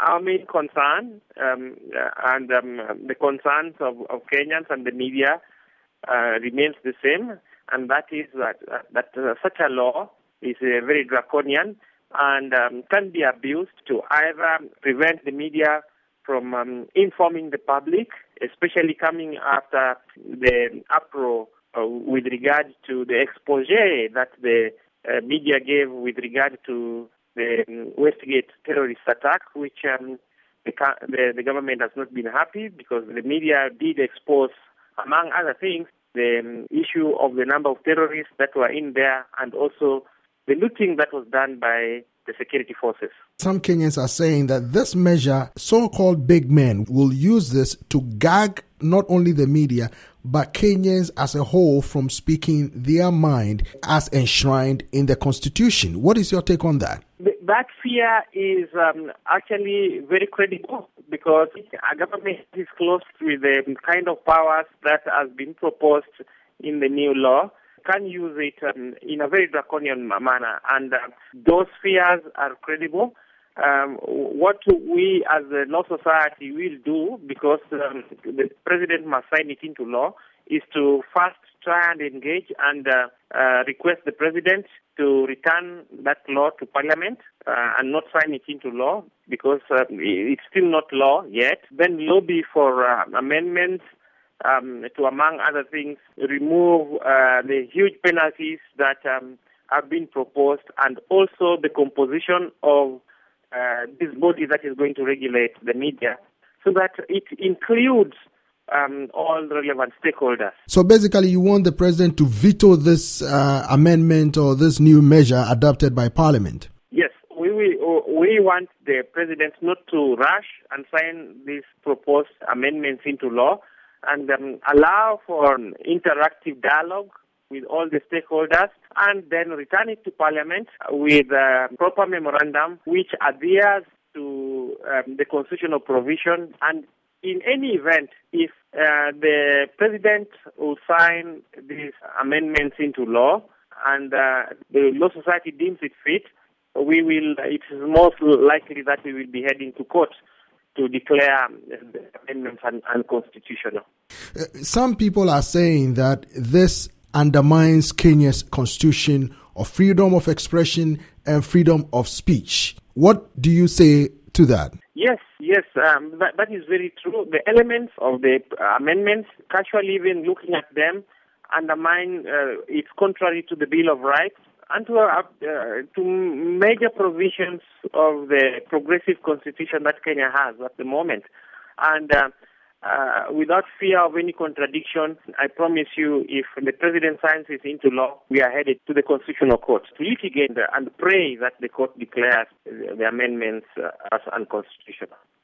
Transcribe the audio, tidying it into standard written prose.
our main concern the concerns of Kenyans and the media remains the same, and that is that such a law is very draconian and can be abused to either prevent the media from informing the public, especially coming after the uproar with regard to the expose that the media gave with regard to the Westgate terrorist attack, which the government has not been happy because the media did expose, among other things, the issue of the number of terrorists that were in there and also the looting that was done by the security forces. Some Kenyans are saying that this measure, so-called big men, will use this to gag not only the media, but Kenyans as a whole from speaking their mind as enshrined in the Constitution. What is your take on that? That fear is actually very credible because our government is close with the kind of powers that has been proposed in the new law, can use it in a very draconian manner, and those fears are credible. What we as a law society will do, because the president must sign it into law, is to first try and engage and request the president to return that law to parliament and not sign it into law because it's still not law yet. Then lobby for amendments to, among other things, remove the huge penalties that have been proposed, and also the composition of this body that is going to regulate the media, so that it includes all relevant stakeholders. So basically you want the president to veto this amendment or this new measure adopted by Parliament? Yes, we want the president not to rush and sign these proposed amendments into law, and allow for interactive dialogue with all the stakeholders, and then return it to Parliament with a proper memorandum which adheres to the constitutional provision. And in any event, if the president will sign these amendments into law and the Law Society deems it fit, it is most likely that we will be heading to court to declare the amendments unconstitutional. Some people are saying that this undermines Kenya's constitution of freedom of expression and freedom of speech. What do you say to that? Yes, that is very true. The elements of the amendments, casually even looking at them, undermine, it's contrary to the Bill of Rights and to major provisions of the progressive constitution that Kenya has at the moment. And without fear of any contradiction, I promise you, if the president signs it into law, we are headed to the Constitutional Court to litigate and pray that the court declares the amendments as unconstitutional.